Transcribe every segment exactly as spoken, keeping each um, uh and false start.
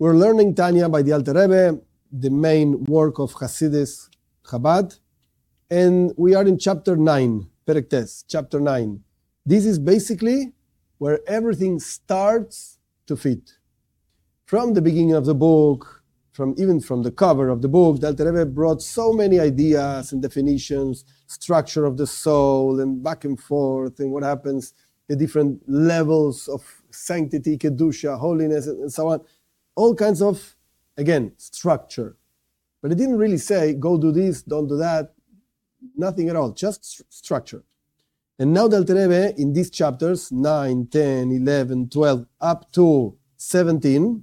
We're learning Tanya by the Alter Rebbe, the main work of Hasidus Chabad, and we are in chapter nine, Perek Tes, chapter nine. This is basically where everything starts to fit. From the beginning of the book, from even from the cover of the book, the Alter Rebbe brought so many ideas and definitions, structure of the soul, and back and forth, and what happens, the different levels of sanctity, kedusha, holiness, and so on. All kinds of, again, structure. But it didn't really say, go do this, don't do that. Nothing at all, just st- structure. And now the Alter Rebbe, in these chapters, nine, ten, eleven, twelve, up to seventeen,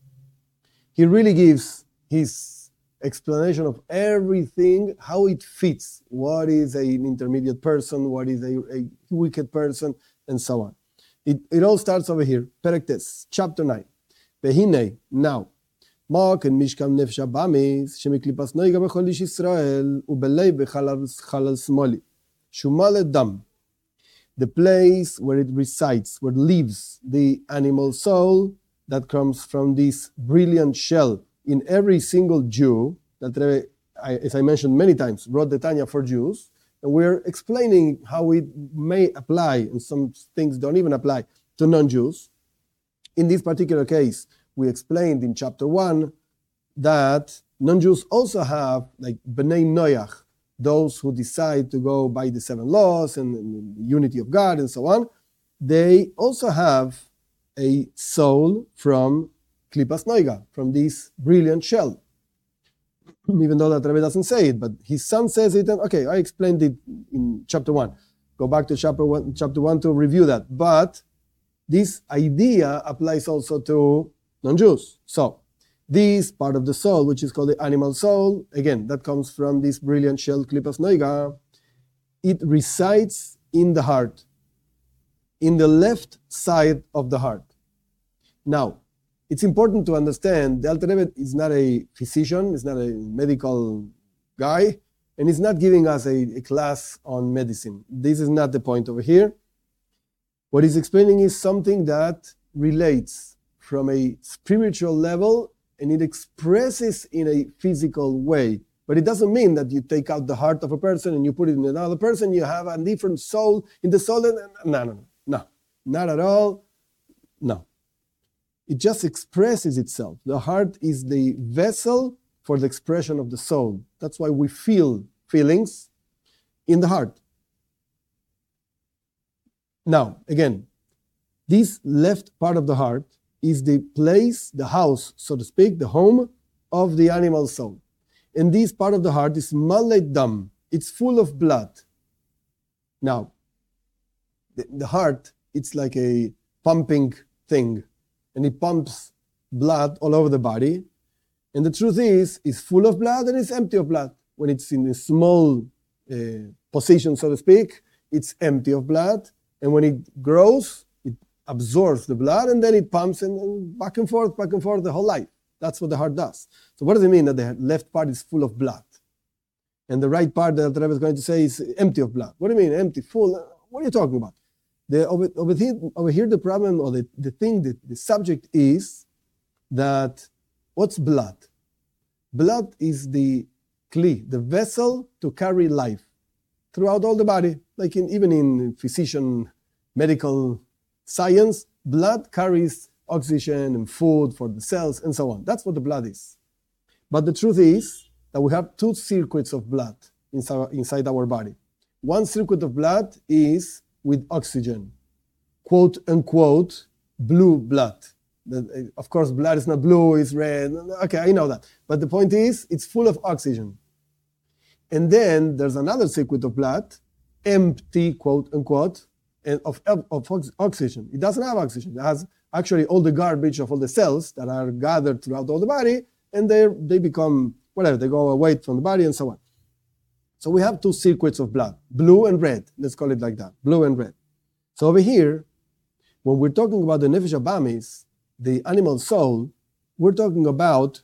he really gives his explanation of everything, how it fits. What is an intermediate person, what is a, a wicked person, and so on. It, it all starts over here, Perek Tes, chapter nine. Vehine, now, Mark and Mishkam Nefesh Abamis, Shemiklipas Noiga Bechol Ish Yisrael, Ubelei Bechalal Smoli, Shumale Dam, the place where it resides, where lives the animal soul that comes from this brilliant shell in every single Jew, that, as I mentioned many times, wrote the Tanya for Jews, and we're explaining how it may apply, and some things don't even apply, to non-Jews. In this particular case, we explained in chapter one that non-Jews also have, like Bnei Noach, those who decide to go by the seven laws and, and the unity of God and so on. They also have a soul from Klipas Noiga, from this brilliant shell. Even though that Rebbe doesn't say it, but his son says it. And okay, I explained it in chapter one. Go back to chapter one, chapter one to review that. But this idea applies also to non-Jews. So, this part of the soul, which is called the animal soul, again, that comes from this brilliant shell, Klipas Noiga, it resides in the heart, in the left side of the heart. Now, it's important to understand the Alter Rebbe is not a physician, is not a medical guy, and he's not giving us a, a class on medicine. This is not the point over here. What he's explaining is something that relates from a spiritual level and it expresses in a physical way. But it doesn't mean that you take out the heart of a person and you put it in another person, you have a different soul in the soul. And, no, no, no, no, not at all. No. It just expresses itself. The heart is the vessel for the expression of the soul. That's why we feel feelings in the heart. Now, again, this left part of the heart is the place, the house, so to speak, the home of the animal soul. And this part of the heart is malei dam. It's full of blood. Now, the, the heart, it's like a pumping thing, and it pumps blood all over the body. And the truth is, it's full of blood and it's empty of blood. When it's in a small uh, position, so to speak, it's empty of blood. And when it grows, it absorbs the blood and then it pumps and, and back and forth, back and forth the whole life. That's what the heart does. So what does it mean that the left part is full of blood? And the right part that the Rebbe is going to say is empty of blood. What do you mean, empty, full? What are you talking about? The, over, over, here, over here, the problem or the, the thing, that the subject is that what's blood? Blood is the kli, the vessel to carry life throughout all the body. Like in, even in physician, medical science, blood carries oxygen and food for the cells and so on. That's what the blood is. But the truth is that we have two circuits of blood inside, inside our body. One circuit of blood is with oxygen, quote unquote, blue blood. The, of course, blood is not blue, it's red. Okay, I know that. But the point is, it's full of oxygen. And then there's another circuit of blood, empty, quote unquote, and of, of oxygen. It doesn't have oxygen. It has actually all the garbage of all the cells that are gathered throughout all the body, and they they become whatever, they go away from the body and so on. So we have two circuits of blood, blue and red. Let's call it like that, blue and red. So over here, when we're talking about the Nefesh Abamis, the animal soul, we're talking about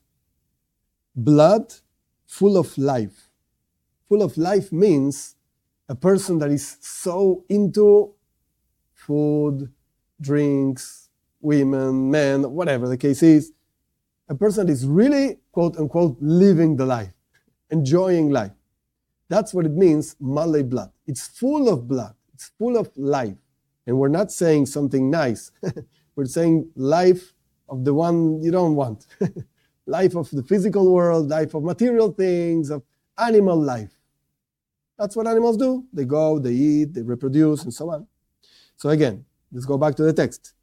blood full of life. Full of life means a person that is so into food, drinks, women, men, whatever the case is, a person is really, quote unquote, living the life, enjoying life. That's what it means, malei blood. It's full of blood. It's full of life. And we're not saying something nice. We're saying life of the one you don't want. Life of the physical world, life of material things, of animal life. That's what animals do. They go, they eat, they reproduce, and so on. So again, let's go back to the text.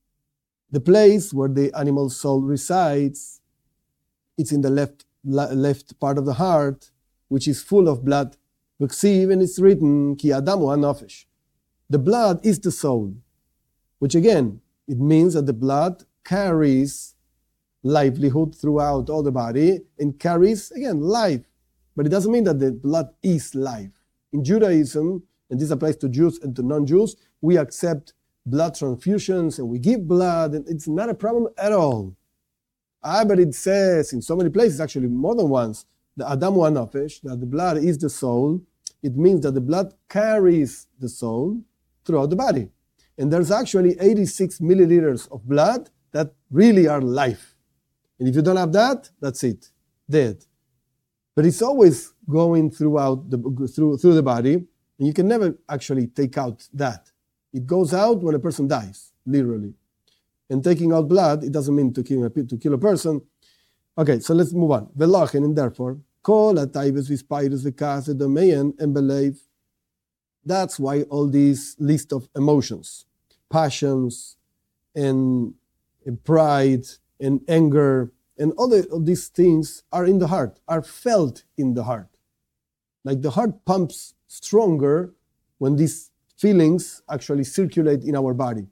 The place where the animal soul resides, it's in the left, left part of the heart, which is full of blood. And it's written, Ki Adamu HaNafesh. The blood is the soul, which again, it means that the blood carries livelihood throughout all the body and carries, again, life. But it doesn't mean that the blood is life. In Judaism, and this applies to Jews and to non-Jews, we accept blood transfusions and we give blood, and it's not a problem at all. Ah, but it says in so many places, actually more than once, the Adamu HaNafesh, that the blood is the soul. It means that the blood carries the soul throughout the body. And there's actually eighty-six milliliters of blood that really are life. And if you don't have that, that's it, dead. But it's always going throughout the through through the body, and you can never actually take out that. It goes out when a person dies, literally. And taking out blood, it doesn't mean to kill a, to kill a person. Okay, so let's move on. Velochen, and therefore, kol hataivos v'spirus v'kas edomein and believe. That's why all these list of emotions, passions, and, and pride, and anger, and all, the, all these things are in the heart, are felt in the heart. Like the heart pumps stronger when these feelings actually circulate in our body.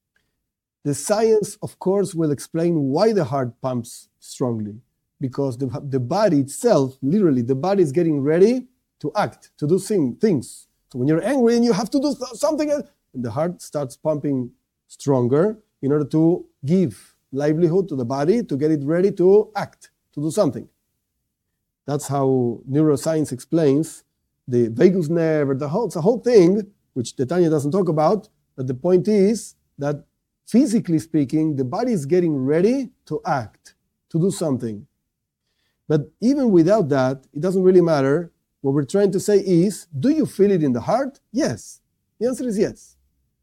The science, of course, will explain why the heart pumps strongly. Because the, the body itself, literally, the body is getting ready to act, to do thing, things. So when you're angry and you have to do something, and the heart starts pumping stronger in order to give livelihood to the body, to get it ready to act, to do something. That's how neuroscience explains the vagus nerve, the whole, it's a whole thing, which the Tanya doesn't talk about, but the point is that physically speaking, the body is getting ready to act, to do something. But even without that, it doesn't really matter. What we're trying to say is, do you feel it in the heart? Yes. The answer is yes.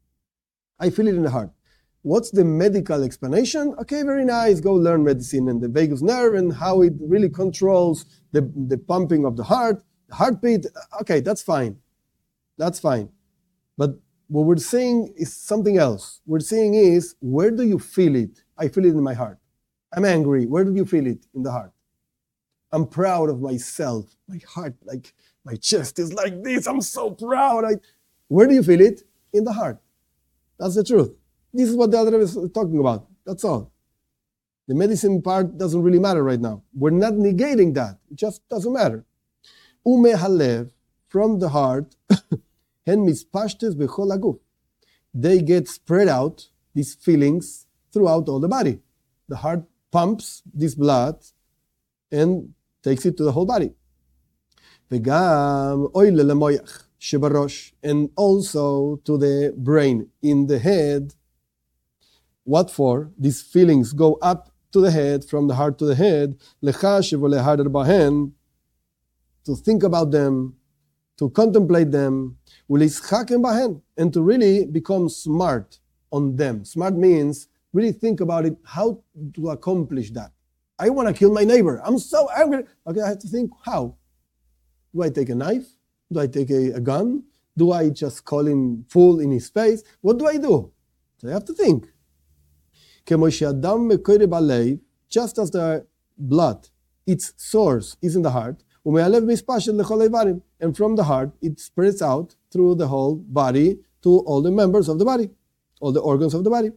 I feel it in the heart. What's the medical explanation? Okay, very nice. Go learn medicine and the vagus nerve and how it really controls the, the pumping of the heart, the heartbeat. Okay, that's fine. That's fine. But what we're saying is something else. We're saying is, where do you feel it? I feel it in my heart. I'm angry. Where do you feel it? In the heart. I'm proud of myself. My heart, like my chest is like this. I'm so proud. I, where do you feel it? In the heart. That's the truth. This is what the other is talking about. That's all. The medicine part doesn't really matter right now. We're not negating that. It just doesn't matter. Ume halev, from the heart, hen mispashtes bechol haguf. They get spread out, these feelings, throughout all the body. The heart pumps this blood and takes it to the whole body. Vegam oile lemoyach shebarosh, and also to the brain in the head. What for? These feelings go up to the head, from the heart to the head, lechashiv ulehader bahen, to think about them, to contemplate them, uleischakem bahen, and to really become smart on them. Smart means really think about it, how to accomplish that. I want to kill my neighbor. I'm so angry. Okay, I have to think, how? Do I take a knife? Do I take a, a gun? Do I just call him fool in his face? What do I do? So I have to think. Just as the blood, its source is in the heart, and from the heart it spreads out through the whole body to all the members of the body, all the organs of the body.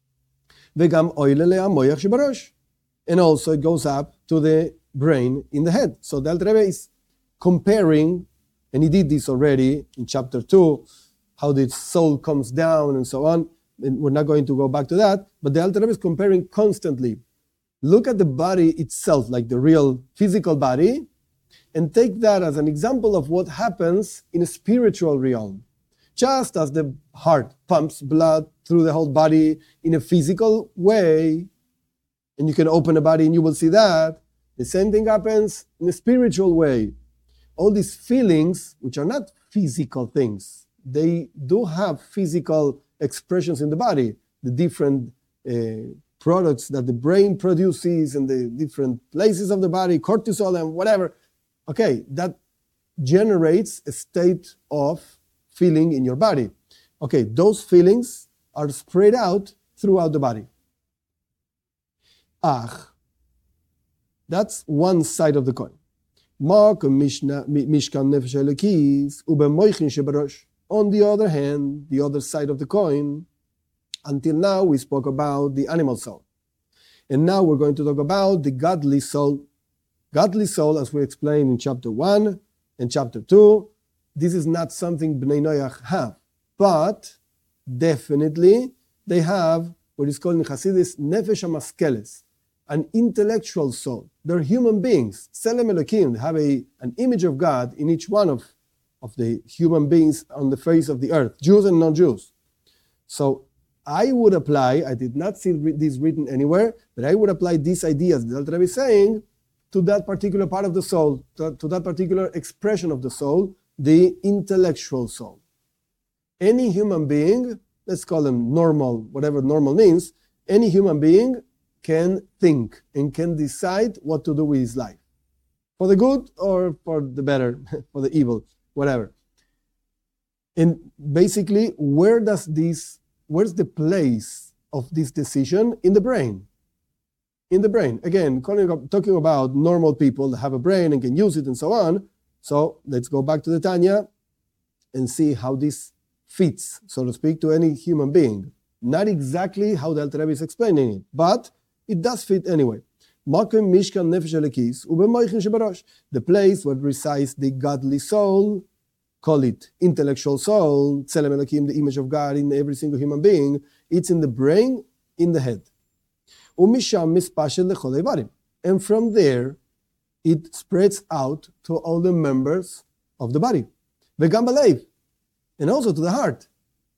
And also it goes up to the brain in the head. So the Alter Rebbe is comparing, and he did this already in chapter two, how the soul comes down and so on. And we're not going to go back to that, but the Alter Rebbe is comparing constantly. Look at the body itself, like the real physical body, and take that as an example of what happens in a spiritual realm. Just as the heart pumps blood through the whole body in a physical way, and you can open a body and you will see that. The same thing happens in a spiritual way. All these feelings, which are not physical things, they do have physical expressions in the body, the different uh, products that the brain produces in the different places of the body, cortisol and whatever. Okay, that generates a state of feeling in your body. Okay, those feelings are spread out throughout the body. Ach, that's one side of the coin. On the other hand, the other side of the coin, until now we spoke about the animal soul. And now we're going to talk about the godly soul. Godly soul, as we explained in chapter one and chapter two, this is not something Bnei Noach have, but definitely they have what is called in Hasidus Nefesh HaMaskeles, an intellectual soul. They're human beings. Tselem Elokim, they have a, an image of God in each one of, of the human beings on the face of the earth, Jews and non-Jews. So I would apply, I did not see this written anywhere, but I would apply these ideas that Alter Rebbe is saying to that particular part of the soul, to, to that particular expression of the soul, the intellectual soul. Any human being, let's call them normal, whatever normal means, any human being can think and can decide what to do with his life. For the good or for the better, for the evil, whatever. And basically, where does this, where's the place of this decision? In the brain. In the brain. Again, talking about normal people that have a brain and can use it and so on. So let's go back to the Tanya and see how this fits, so to speak, to any human being. Not exactly how the Alter Rebbe is explaining it, but it does fit anyway. The place where resides the godly soul, call it intellectual soul, Tselem Elokim, the image of God in every single human being, it's in the brain, in the head. And from there, it spreads out to all the members of the body. And also to the heart.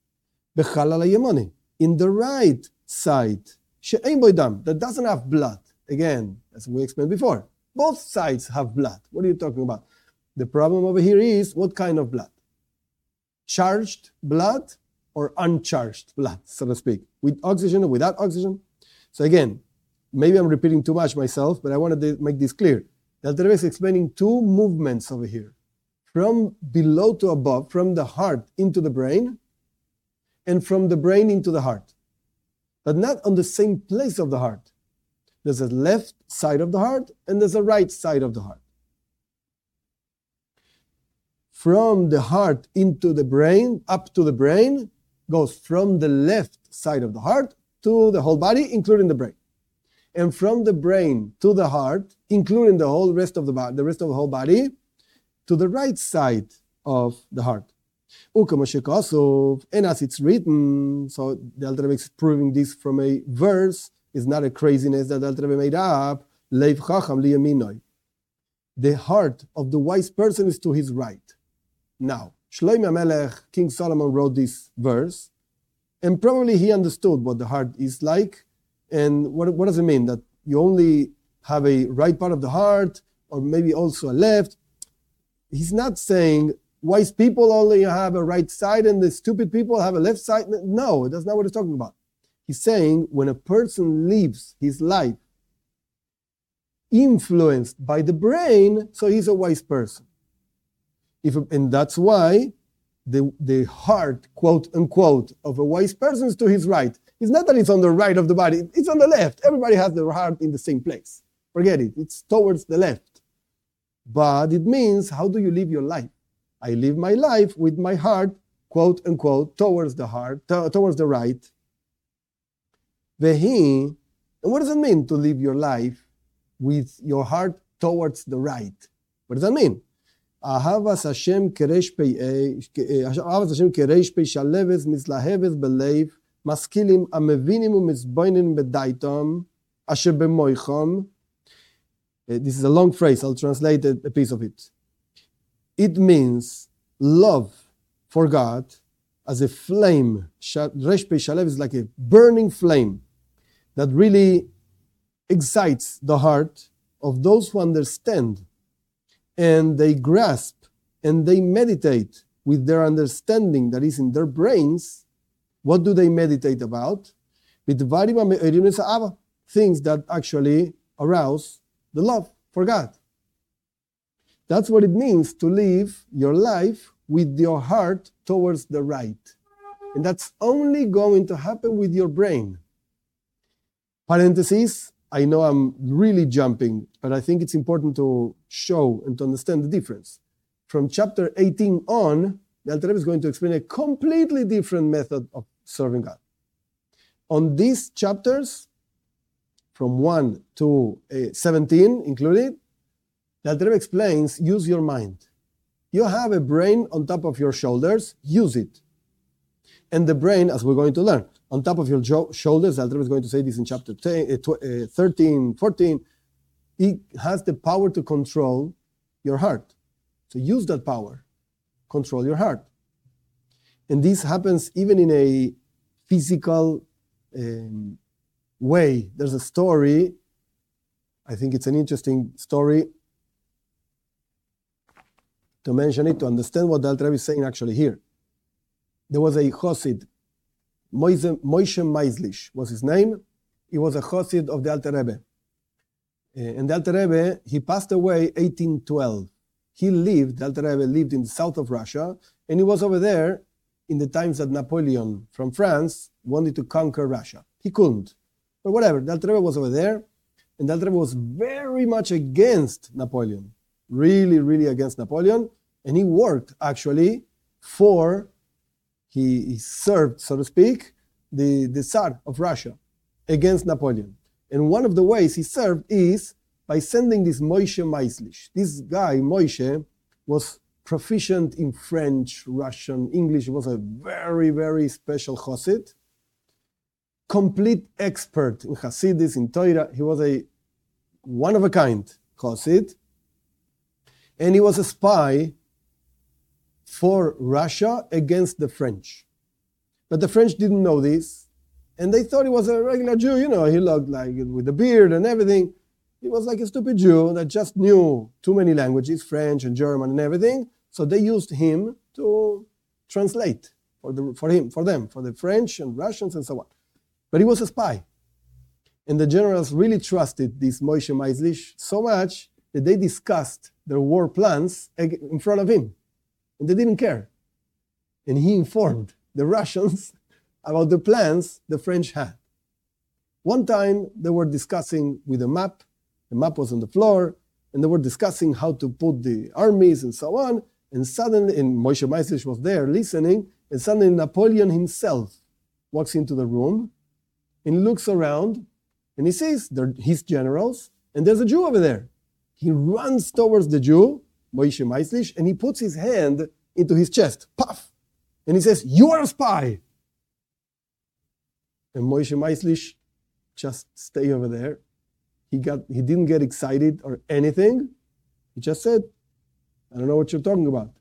In the right side, that doesn't have blood. Again, as we explained before, both sides have blood. What are you talking about? The problem over here is what kind of blood? Charged blood or uncharged blood, so to speak, with oxygen or without oxygen? So again, maybe I'm repeating too much myself, but I wanted to make this clear. The Alter Rebbe is explaining two movements over here. From below to above, from the heart into the brain, and from the brain into the heart. But not on the same place of the heart. There's a left side of the heart, and there's a right side of the heart. From the heart into the brain, up to the brain, goes from the left side of the heart to the whole body, including the brain. And from the brain to the heart, including the whole rest of the body, the rest of the whole body, to the right side of the heart. And as it's written, so the Alter Rebbe is proving this from a verse, is not a craziness that the Alter Rebbe made up. Leiv chacham liyaminoi. The heart of the wise person is to his right. Now, Shlomo HaMelech, King Solomon, wrote this verse, and probably he understood what the heart is like. And what, what does it mean? That you only have a right part of the heart, or maybe also a left? He's not saying wise people only have a right side and the stupid people have a left side. No, that's not what he's talking about. He's saying when a person lives his life influenced by the brain, so he's a wise person. If, and that's why the, the heart, quote unquote, of a wise person is to his right. It's not that it's on the right of the body, it's on the left. Everybody has their heart in the same place. Forget it, it's towards the left. But it means, how do you live your life? I live my life with my heart, quote unquote, towards the heart, to, towards the right. Vehi, and what does it mean to live your life with your heart towards the right? What does that mean? Ahavas Hashem keresh pei Ahavas Hashem keresh pei shaleves mislaheves belev maskilim amevinim umizboinin bedaitom asher bemoichom. This is a long phrase. I'll translate a piece of it. It means love for God as a flame. Resh pei shalev is like a burning flame that really excites the heart of those who understand, and they grasp and they meditate with their understanding that is in their brains. What do they meditate about? Things that actually arouse the love for God. That's what it means to live your life with your heart towards the right. And that's only going to happen with your brain. Parentheses, I know I'm really jumping, but I think it's important to show and to understand the difference. From chapter eighteen on, the Alter Rebbe is going to explain a completely different method of serving God. On these chapters, from one to seventeen included, the Alter Rebbe explains, use your mind. You have a brain on top of your shoulders, use it. And the brain, as we're going to learn, on top of your jo- shoulders, the Alter Rebbe is going to say this in chapter thirteen, fourteen, it has the power to control your heart. So use that power, control your heart. And this happens even in a physical um, way. There's a story, I think it's an interesting story to mention it, to understand what the Alter Rebbe is saying actually here. There was a Chosid, Moshe Meislish was his name. He was a Chosid of the Alter Rebbe. And the Alter Rebbe, he passed away eighteen twelve. He lived, the Alter Rebbe lived in the south of Russia, and he was over there in the times that Napoleon from France wanted to conquer Russia. He couldn't. But whatever, the Alter Rebbe was over there, and the Alter Rebbe was very much against Napoleon. Really, really against Napoleon. And he worked, actually, for, he, he served, so to speak, the, the Tsar of Russia against Napoleon. And one of the ways he served is by sending this Moshe Meislish. This guy, Moshe, was proficient in French, Russian, English. He was a very, very special Chassid. Complete expert in Hasidus, in Torah. He was a one-of-a-kind Chassid. And he was a spy for Russia against the French. But the French didn't know this. And they thought he was a regular Jew. You know, he looked like with a beard and everything. He was like a stupid Jew that just knew too many languages, French and German and everything. So they used him to translate for, the, for him, for them, for the French and Russians and so on. But he was a spy. And the generals really trusted this Moshe Meislish so much that they discussed their war plans in front of him. And they didn't care. And he informed the Russians about the plans the French had. One time they were discussing with a map. The map was on the floor, and they were discussing how to put the armies and so on. And suddenly, and Moshe Meislish was there listening, and suddenly Napoleon himself walks into the room and looks around, and he sees they're his generals, and there's a Jew over there. He runs towards the Jew, Moshe Meislish, and he puts his hand into his chest. Puff! And he says, "You are a spy!" And Moshe Meislish just stay over there. He got he didn't get excited or anything. He just said, "I don't know what you're talking about."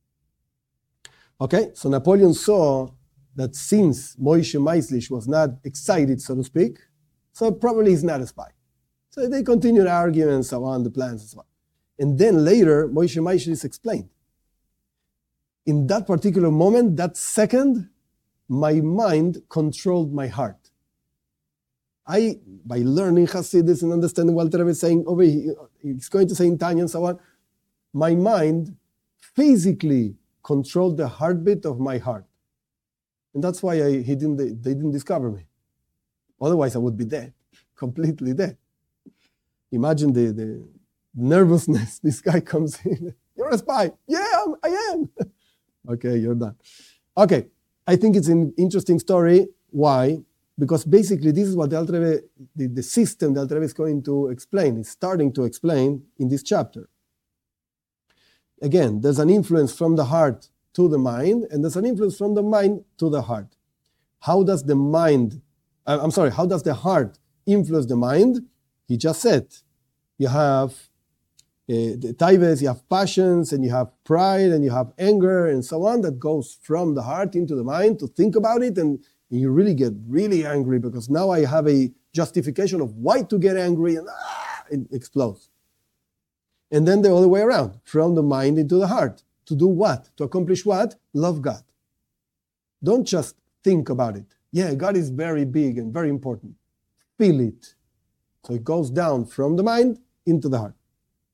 Okay, so Napoleon saw that since Moshe Meislish was not excited, so to speak, so probably he's not a spy. So they continued arguing and so on, the plans and so on. And then later, Moshe Meislish explained. In that particular moment, that second, my mind controlled my heart. I, by learning Hasidus and understanding what the Rebbe is saying over here, he's going to say in Tanya and so on, my mind physically controlled the heartbeat of my heart. And that's why I, he didn't, they didn't discover me. Otherwise, I would be dead, completely dead. Imagine the, the nervousness. This guy comes in. "You're a spy." "Yeah, I'm, I am." Okay, you're done. Okay, I think it's an interesting story. Why? Because basically this is what the Alter Rebbe, the, the system the Alter Rebbe is going to explain, is starting to explain in this chapter. Again, there's an influence from the heart to the mind, and there's an influence from the mind to the heart. How does the mind, I'm sorry, how does the heart influence the mind? He just said, you have uh, the taives, you have passions, and you have pride, and you have anger, and so on, that goes from the heart into the mind to think about it, and and you really get really angry because now I have a justification of why to get angry, and ah, it explodes. And then the other way around, from the mind into the heart. To do what? To accomplish what? Love God. Don't just think about it. Yeah, God is very big and very important. Feel it. So it goes down from the mind into the heart.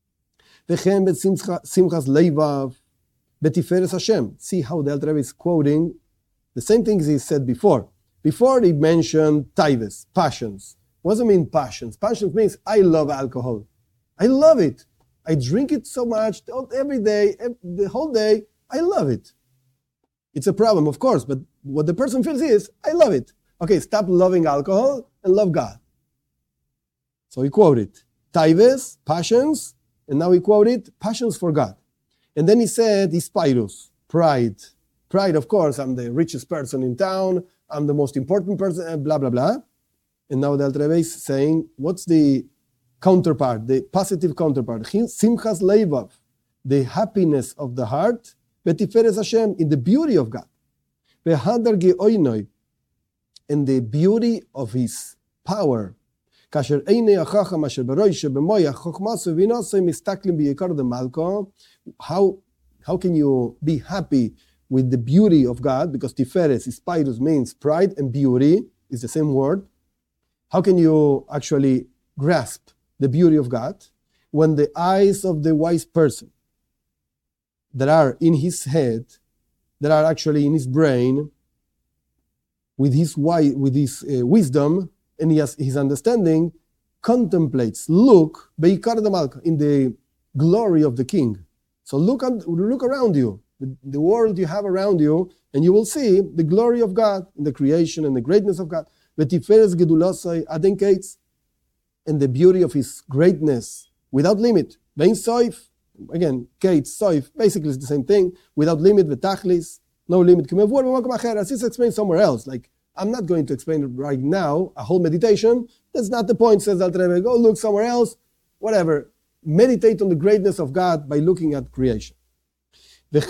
וכן בשמחת לבב, בתפארת Hashem. See how the Alter Rebbe is quoting the same things he said before. Before he mentioned taives, passions. What does it mean passions? Passions means I love alcohol. I love it. I drink it so much every day, the whole day. I love it. It's a problem, of course, but what the person feels is, I love it. Okay, stop loving alcohol and love God. So he quoted taives, passions, and now he quoted passions for God. And then he said, ispirus, pride. Pride, of course, I'm the richest person in town, I'm the most important person, blah, blah, blah. And now the Alter Rebbe is saying, what's the counterpart, the positive counterpart? Simchas leivav, the happiness of the heart, v'tiferes Hashem, in the beauty of God. V'hadar ge'oinoi, in the beauty of His power. Kasher einei achacham asher beroishe b'moyach chochmasu v'nosoi mistaklim b'yikar de malko. How how can you be happy with the beauty of God? Because tiferes, ispirus, means pride, and beauty is the same word. How can you actually grasp the beauty of God when the eyes of the wise person that are in his head, that are actually in his brain, with his wi- with his uh, wisdom and he has his understanding, contemplates, look, beikar de malka, in the glory of the King. So look at, look around you, the, the world you have around you, and you will see the glory of God in the creation and the greatness of God. V'tiferes gedulasai aden kates, and the beauty of His greatness without limit. Vein soif, again, kates, soif, basically it's the same thing, without limit, v'tachlis, no limit. As this explained somewhere else, like, I'm not going to explain it right now, a whole meditation. That's not the point, says Alter Rebbe. Go look somewhere else, whatever. Meditate on the greatness of God by looking at creation. The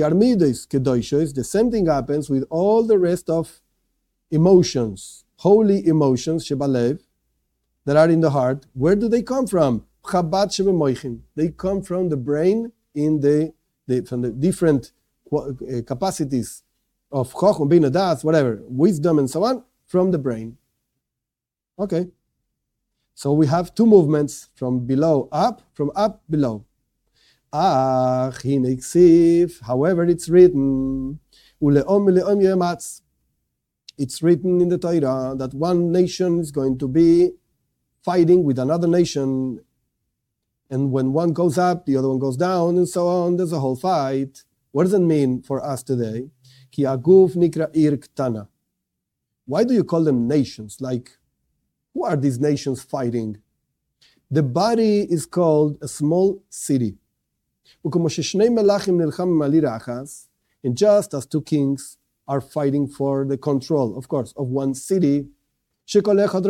same thing happens with all the rest of emotions, holy emotions, shebalev, that are in the heart. Where do they come from? They come from the brain, in the, the from the different capacities of chochmah, bina, das, whatever, wisdom and so on, from the brain. Okay. So we have two movements, from below up, from up below. Ach, hine ksiv, however it's written, uleom uleom yematz. It's written in the Torah that one nation is going to be fighting with another nation, and when one goes up, the other one goes down, and so on. There's a whole fight. What does it mean for us today? Ki aguf nikra ir ktana. Why do you call them nations? Like, who are these nations fighting? The body is called a small city. And just as two kings are fighting for the control, of course, of one city, each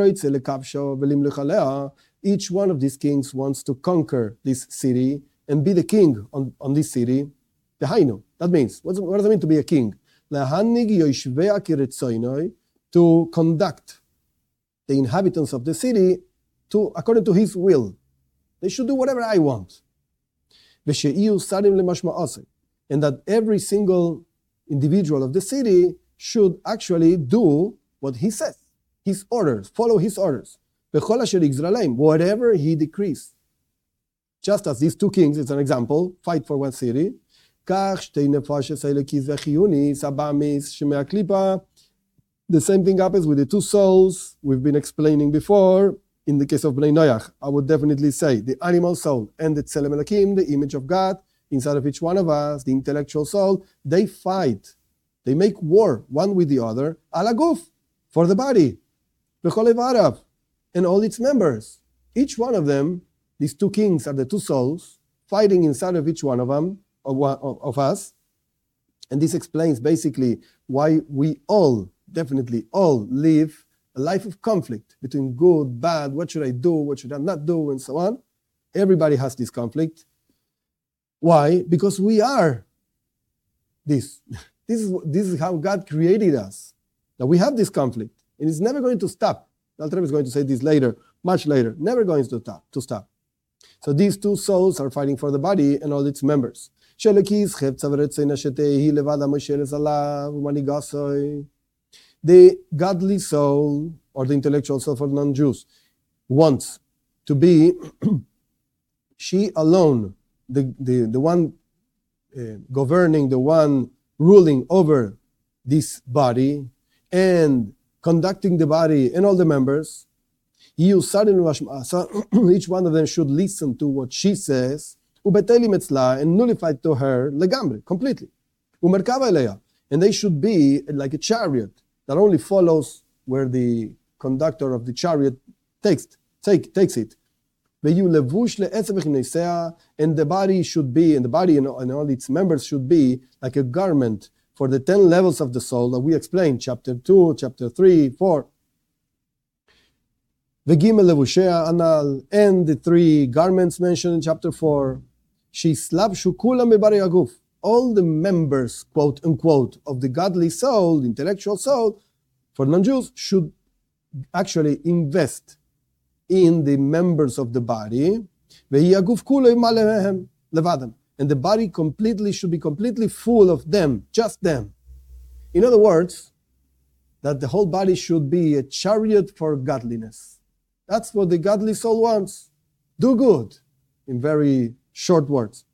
one of these kings wants to conquer this city and be the king on, on this city. That means, what does it mean to be a king? To conduct the inhabitants of the city to according to his will. They should do whatever I want. And that every single individual of the city should actually do what he says, his orders, follow his orders. Whatever he decrees. Just as these two kings, it's an example, fight for one city. The same thing happens with the two souls we've been explaining before. In the case of Bnei Noach, I would definitely say the animal soul and the Tselem Elokim, the image of God, inside of each one of us, the intellectual soul, they fight. They make war one with the other, ala guf, for the body, b'chol evarav, and all its members. Each one of them, these two kings are the two souls, fighting inside of each one of them, of, of us. And this explains basically why we all, definitely all, live a life of conflict between good, bad, what should I do, what should I not do, and so on. Everybody has this conflict. Why? Because we are this. This is, this is how God created us. that we have this conflict, and it's never going to stop. The Alter Rebbe is going to say this later, much later, never going to stop. To stop. So these two souls are fighting for the body and all its members. The godly soul, or the intellectual soul for non-Jews, wants to be she alone, the, the, the one uh, governing, the one ruling over this body and conducting the body and all the members. Each one of them should listen to what she says, and nullify to her legamri, completely. And they should be like a chariot that only follows where the conductor of the chariot takes, take, takes it. And the body should be, and the body and all its members should be like a garment for the ten levels of the soul that we explained, chapter two, chapter three, four. And the three garments mentioned in chapter four. All the members, quote unquote, of the godly soul, the intellectual soul, for non-Jews, should actually invest in the members of the body. And the body completely should be completely full of them, just them. In other words, that the whole body should be a chariot for godliness. That's what the godly soul wants. Do good, in very short words.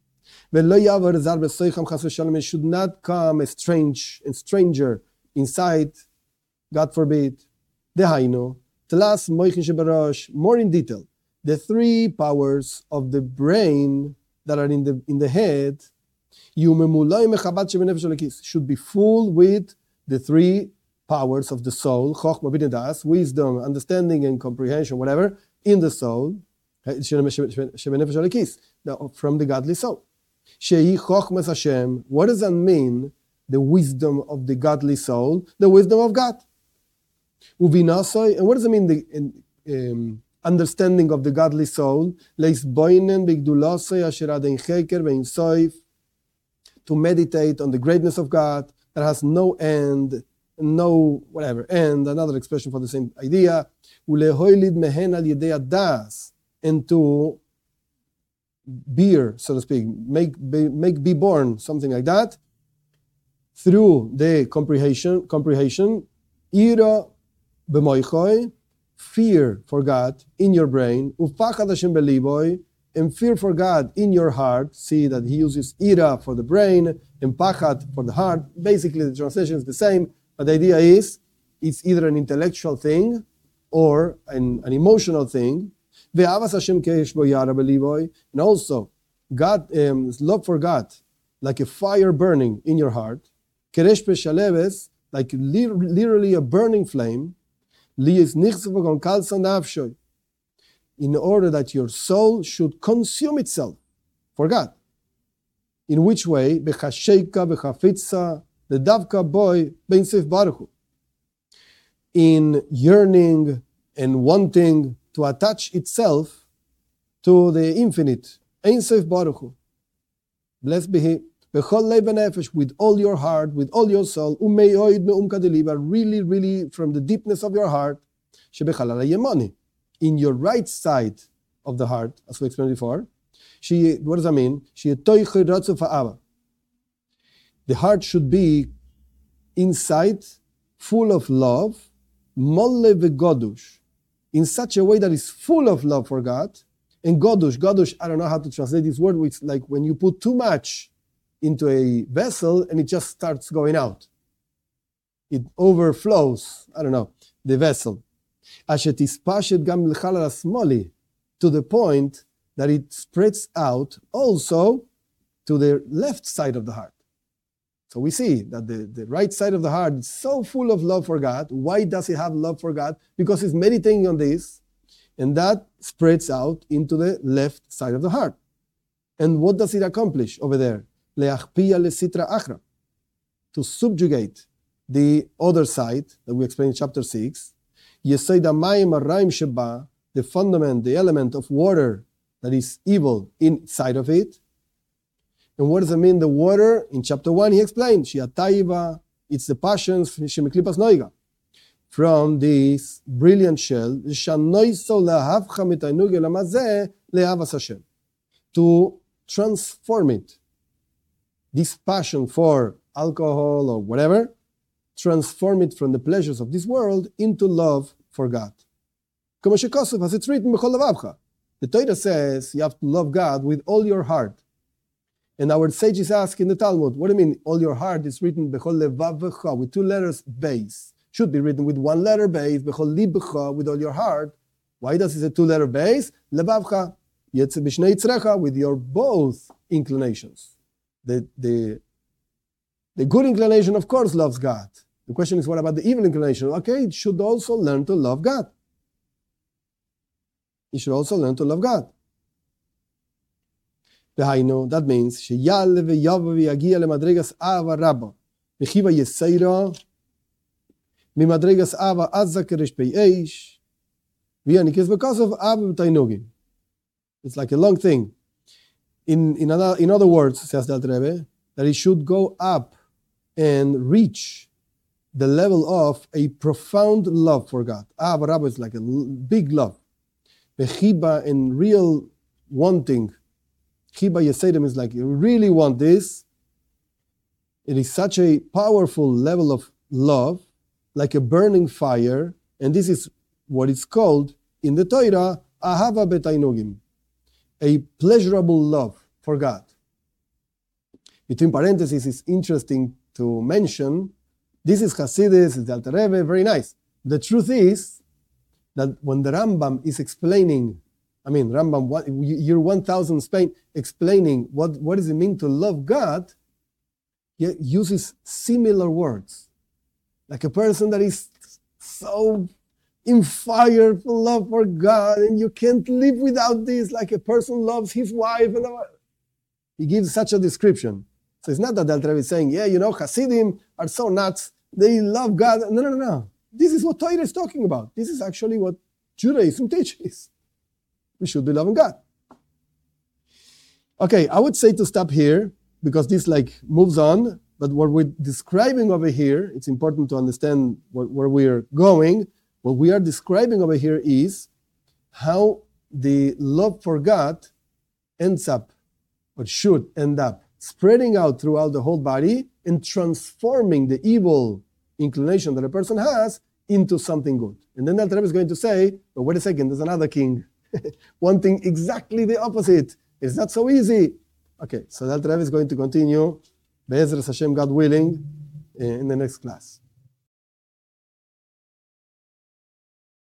It should not come a strange a stranger inside, God forbid. Dehainu, tlas moichin shebarosh, more in detail. The three powers of the brain that are in the in the head, should be full with the three powers of the soul, chokhmah, bina das, wisdom, understanding and comprehension, whatever, in the soul, from the godly soul. What does that mean? The wisdom of the godly soul, the wisdom of God. And what does it mean? The um, understanding of the godly soul, to meditate on the greatness of God that has no end, no whatever end, another expression for the same idea, and to bear, so to speak, make be, make be born, something like that, through the comprehension, comprehension, ira b'moichoi, fear for God in your brain, ufachad Hashem beliboy, and fear for God in your heart. See that he uses ira for the brain and pachad for the heart. Basically, the translation is the same, but the idea is it's either an intellectual thing or an, an emotional thing. And also, God, um, love for God, like a fire burning in your heart, like literally a burning flame, in order that your soul should consume itself for God. In which way? The davka boy beinsef baruch, in yearning and wanting to attach itself to the infinite, Ein Sof Baruch Hu. Blessed be He. With all your heart, with all your soul, really, really from the deepness of your heart, in your right side of the heart, as we explained before. What does that mean? The heart should be inside, full of love, molle vegodush, in such a way that is full of love for God. And godush, godush, I don't know how to translate this word, it's like when you put too much into a vessel and it just starts going out. It overflows, I don't know, the vessel. To the point that it spreads out also to the left side of the heart. So we see that the, the right side of the heart is so full of love for God. Why does it have love for God? Because it's meditating on this, and that spreads out into the left side of the heart. And what does it accomplish over there? To subjugate the other side that we explained in chapter six. The fundament, the element of water that is evil inside of it. And what does it mean, the water? In chapter one, he explained, it's the passions, from this brilliant shell, to transform it. This passion for alcohol or whatever, transform it from the pleasures of this world into love for God. As it's written, the Torah says you have to love God with all your heart. And our sages ask in the Talmud, what do you mean all your heart? It's written with two letters base. Should be written with one letter base, with all your heart. Why does it say two letter base? With your both inclinations. The, the, the good inclination, of course, loves God. The question is, what about the evil inclination? Okay, it should also learn to love God. You should also learn to love God. That means, it's like a long thing. In, in, other, in other words, says the Alter Rebbe, that it should go up and reach the level of a profound love for God. Ahava Rabba is like a big love. Bechiba and real wanting. Chiba Yesedem is like, you really want this. It is such a powerful level of love, like a burning fire, and this is what is called in the Torah, Ahava Betainugim, a pleasurable love for God. Between parentheses, it's interesting to mention, this is Hasidus, it's the Alter Rebbe, very nice. The truth is that when the Rambam is explaining, I mean, Rambam, year one thousand Spain, explaining what, what does it mean to love God, he uses similar words. Like a person that is so in fire for love for God, and you can't live without this, like a person loves his wife. And he gives such a description. So it's not that the Alter Rebbe is saying, yeah, you know, Hasidim are so nuts, they love God. No, no, no, no. This is what Torah is talking about. This is actually what Judaism teaches. We should be loving God. Okay, I would say to stop here, because this like moves on, but what we're describing over here, it's important to understand what, where we're going. What we are describing over here is how the love for God ends up, or should end up, spreading out throughout the whole body and transforming the evil inclination that a person has into something good. And then the Alter Rebbe is going to say, but wait a second, there's another king. Wanting exactly the opposite. It's not so easy. Okay, so the Alter Rebbe is going to continue, Be'ezras Hashem, God willing, in the next class.